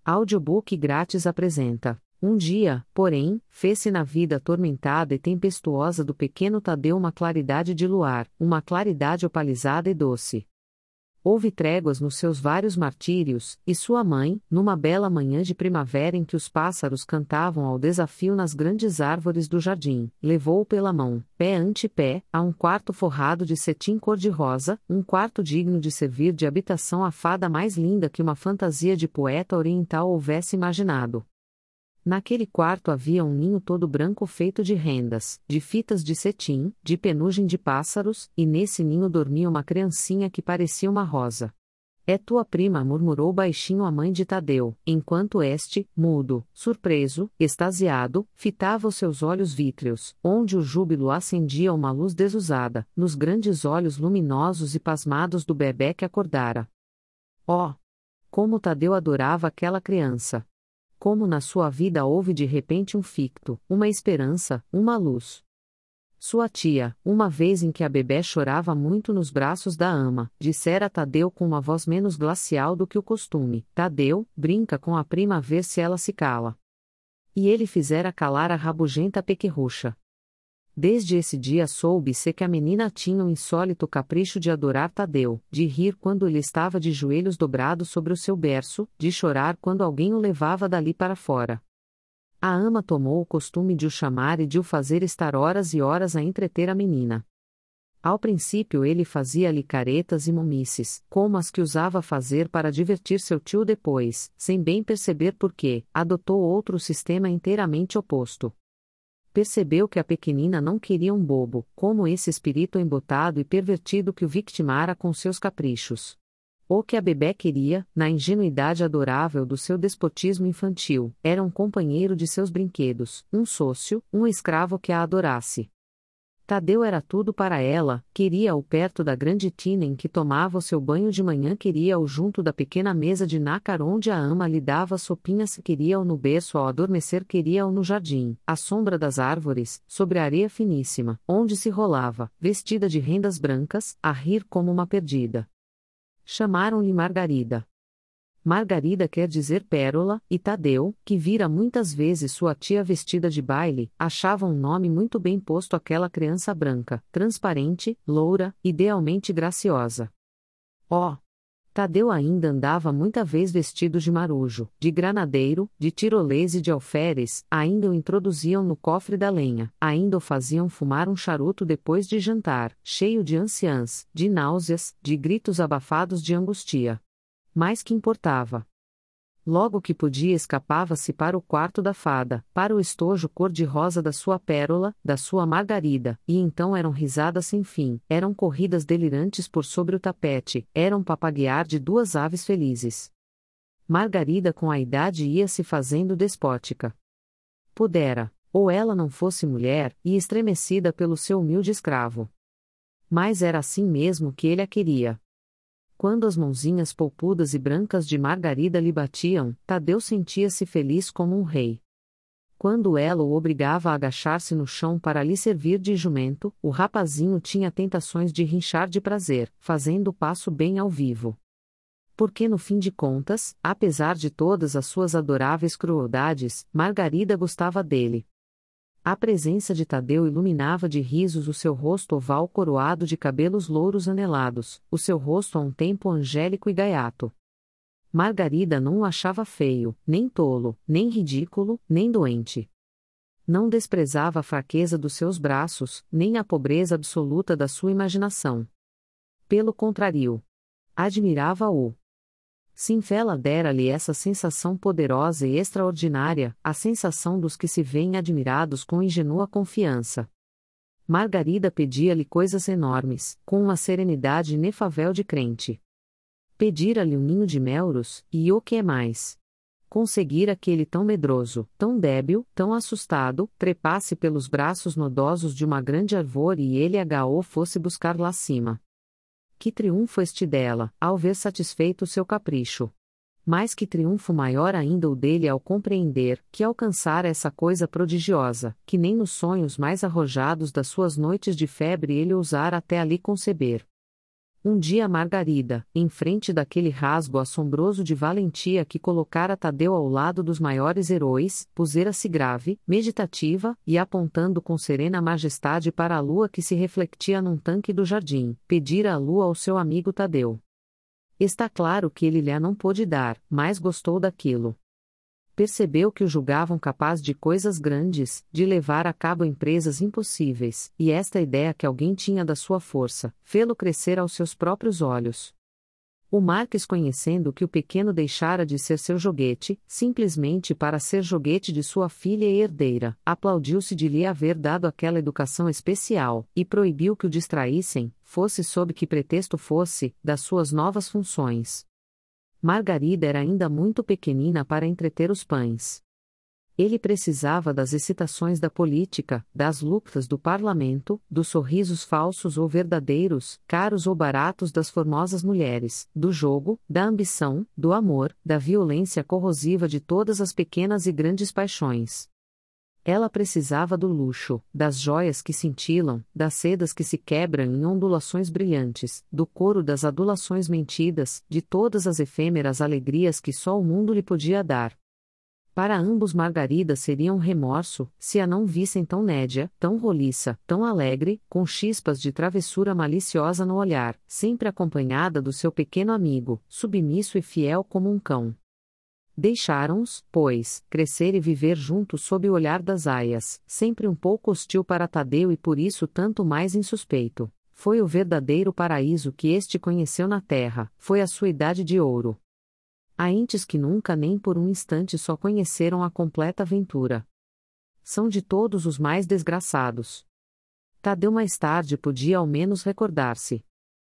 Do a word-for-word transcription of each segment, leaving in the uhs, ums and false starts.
Audiobook grátis apresenta. Um dia, porém, fez-se na vida atormentada e tempestuosa do pequeno Tadeu uma claridade de luar, uma claridade opalizada e doce. Houve tréguas nos seus vários martírios, e sua mãe, numa bela manhã de primavera em que os pássaros cantavam ao desafio nas grandes árvores do jardim, levou-o pela mão, pé ante pé, a um quarto forrado de cetim cor-de-rosa, um quarto digno de servir de habitação à fada mais linda que uma fantasia de poeta oriental houvesse imaginado. Naquele quarto havia um ninho todo branco feito de rendas, de fitas de cetim, de penugem de pássaros, e nesse ninho dormia uma criancinha que parecia uma rosa. É tua prima, murmurou baixinho a mãe de Tadeu, enquanto este, mudo, surpreso, extasiado, fitava os seus olhos vítreos, onde o júbilo acendia uma luz desusada, nos grandes olhos luminosos e pasmados do bebé que acordara. Oh! Como Tadeu adorava aquela criança! Como na sua vida houve de repente um ficto, uma esperança, uma luz. Sua tia, uma vez em que a bebé chorava muito nos braços da ama, dissera a Tadeu com uma voz menos glacial do que o costume: Tadeu, brinca com a prima a ver se ela se cala. E ele fizera calar a rabugenta pequerrucha. Desde esse dia soube-se que a menina tinha um insólito capricho de adorar Tadeu, de rir quando ele estava de joelhos dobrados sobre o seu berço, de chorar quando alguém o levava dali para fora. A ama tomou o costume de o chamar e de o fazer estar horas e horas a entreter a menina. Ao princípio ele fazia-lhe caretas e momices, como as que usava fazer para divertir seu tio depois, sem bem perceber por quê, adotou outro sistema inteiramente oposto. Percebeu que a pequenina não queria um bobo, como esse espírito embotado e pervertido que o vitimara com seus caprichos. O que a bebé queria, na ingenuidade adorável do seu despotismo infantil, era um companheiro de seus brinquedos, um sócio, um escravo que a adorasse. Tadeu era tudo para ela, queria-o perto da grande tina em que tomava o seu banho de manhã, queria-o junto da pequena mesa de nácar onde a ama lhe dava sopinhas, queria-o no berço ao adormecer, queria-o no jardim, à sombra das árvores, sobre a areia finíssima, onde se rolava, vestida de rendas brancas, a rir como uma perdida. Chamaram-lhe Margarida. Margarida quer dizer pérola, e Tadeu, que vira muitas vezes sua tia vestida de baile, achava um nome muito bem posto àquela criança branca, transparente, loura, idealmente graciosa. Oh! Tadeu ainda andava muita vez vestido de marujo, de granadeiro, de tirolês e de alferes, ainda o introduziam no cofre da lenha, ainda o faziam fumar um charuto depois de jantar, cheio de ânsias, de náuseas, de gritos abafados de angústia. Mas que importava? Logo que podia escapava-se para o quarto da fada, para o estojo cor-de-rosa da sua pérola, da sua Margarida, e então eram risadas sem fim, eram corridas delirantes por sobre o tapete, eram papaguear de duas aves felizes. Margarida com a idade ia se fazendo despótica. Pudera, ou ela não fosse mulher, e estremecida pelo seu humilde escravo. Mas era assim mesmo que ele a queria. Quando as mãozinhas polpudas e brancas de Margarida lhe batiam, Tadeu sentia-se feliz como um rei. Quando ela o obrigava a agachar-se no chão para lhe servir de jumento, o rapazinho tinha tentações de rinchar de prazer, fazendo o passo bem ao vivo. Porque no fim de contas, apesar de todas as suas adoráveis crueldades, Margarida gostava dele. A presença de Tadeu iluminava de risos o seu rosto oval coroado de cabelos louros anelados, o seu rosto a um tempo angélico e gaiato. Margarida não o achava feio, nem tolo, nem ridículo, nem doente. Não desprezava a fraqueza dos seus braços, nem a pobreza absoluta da sua imaginação. Pelo contrário, admirava-o. Sinfela dera-lhe essa sensação poderosa e extraordinária, a sensação dos que se veem admirados com ingenua confiança. Margarida pedia-lhe coisas enormes, com uma serenidade inefável de crente. Pedira-lhe um ninho de melros, e o que é mais? Conseguira que ele tão medroso, tão débil, tão assustado, trepasse pelos braços nodosos de uma grande árvore e ele a o fosse buscar lá cima. Que triunfo este dela, ao ver satisfeito o seu capricho. Mas que triunfo maior ainda o dele ao compreender que alcançara essa coisa prodigiosa, que nem nos sonhos mais arrojados das suas noites de febre ele ousara até ali conceber. Um dia Margarida, em frente daquele rasgo assombroso de valentia que colocara Tadeu ao lado dos maiores heróis, pusera-se grave, meditativa, e apontando com serena majestade para a lua que se refletia num tanque do jardim, pedira a lua ao seu amigo Tadeu. Está claro que ele lhe não pôde dar, mas gostou daquilo. Percebeu que o julgavam capaz de coisas grandes, de levar a cabo empresas impossíveis, e esta ideia que alguém tinha da sua força, fê-lo crescer aos seus próprios olhos. O Marques, conhecendo que o pequeno deixara de ser seu joguete, simplesmente para ser joguete de sua filha e herdeira, aplaudiu-se de lhe haver dado aquela educação especial, e proibiu que o distraíssem, fosse sob que pretexto fosse, das suas novas funções. Margarida era ainda muito pequenina para entreter os pães. Ele precisava das excitações da política, das lutas do parlamento, dos sorrisos falsos ou verdadeiros, caros ou baratos das formosas mulheres, do jogo, da ambição, do amor, da violência corrosiva de todas as pequenas e grandes paixões. Ela precisava do luxo, das joias que cintilam, das sedas que se quebram em ondulações brilhantes, do coro das adulações mentidas, de todas as efêmeras alegrias que só o mundo lhe podia dar. Para ambos Margarida seria um remorso, se a não vissem tão nédia, tão roliça, tão alegre, com chispas de travessura maliciosa no olhar, sempre acompanhada do seu pequeno amigo, submisso e fiel como um cão. Deixaram-os, pois, crescer e viver juntos sob o olhar das aias, sempre um pouco hostil para Tadeu e por isso tanto mais insuspeito. Foi o verdadeiro paraíso que este conheceu na terra, foi a sua idade de ouro. Há entes que nunca nem por um instante só conheceram a completa aventura. São de todos os mais desgraçados. Tadeu mais tarde podia ao menos recordar-se.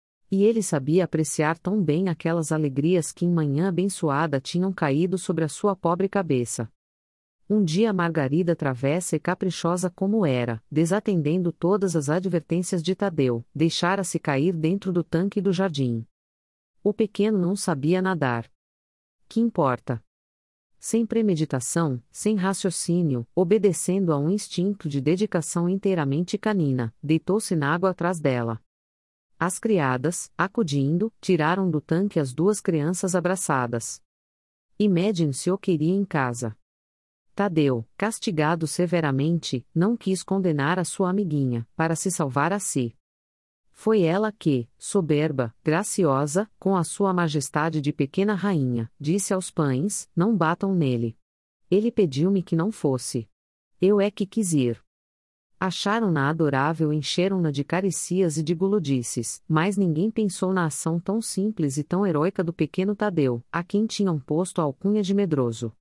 E ele sabia apreciar tão bem aquelas alegrias que em manhã abençoada tinham caído sobre a sua pobre cabeça. Um dia Margarida travessa e caprichosa como era, desatendendo todas as advertências de Tadeu, deixara-se cair dentro do tanque do jardim. O pequeno não sabia nadar. Que importa? Sem premeditação, sem raciocínio, obedecendo a um instinto de dedicação inteiramente canina, deitou-se na água atrás dela. As criadas, acudindo, tiraram do tanque as duas crianças abraçadas. Imagine-se o queria em casa. Tadeu, castigado severamente, não quis condenar a sua amiguinha, para se salvar a si. Foi ela que, soberba, graciosa, com a sua majestade de pequena rainha, disse aos pães: não batam nele. Ele pediu-me que não fosse. Eu é que quis ir. Acharam-na adorável e encheram-na de caricias e de gulodices, mas ninguém pensou na ação tão simples e tão heroica do pequeno Tadeu, a quem tinham posto a alcunha de medroso.